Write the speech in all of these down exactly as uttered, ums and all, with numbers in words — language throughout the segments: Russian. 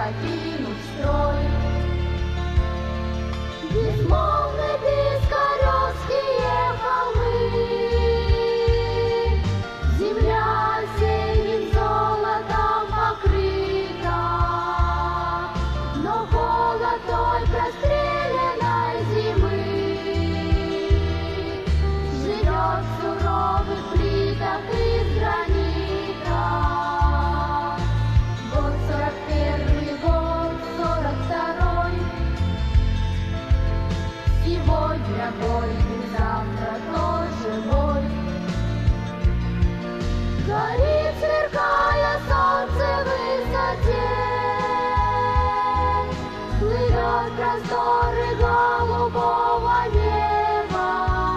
покинуть строй. Безмолвны пискаревские холмы, земля синим золотом покрыта, но холод той простреленной зимы живет в суровых плитах из гранита. Год сорок первый, год сорок второй. Сегодня бой, и завтра тоже бой. Горит, сверкая солнце в высоте, плывет просторы голубого неба,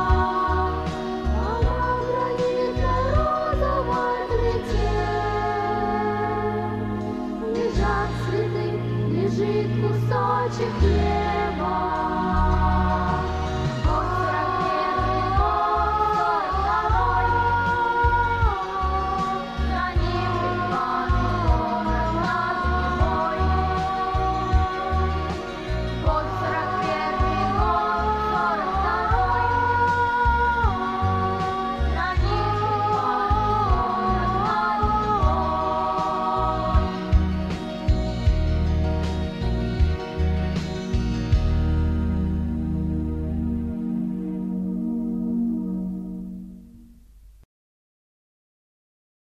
а на гранитно-розовой плите лежат цветы, лежит кусочек хлеба.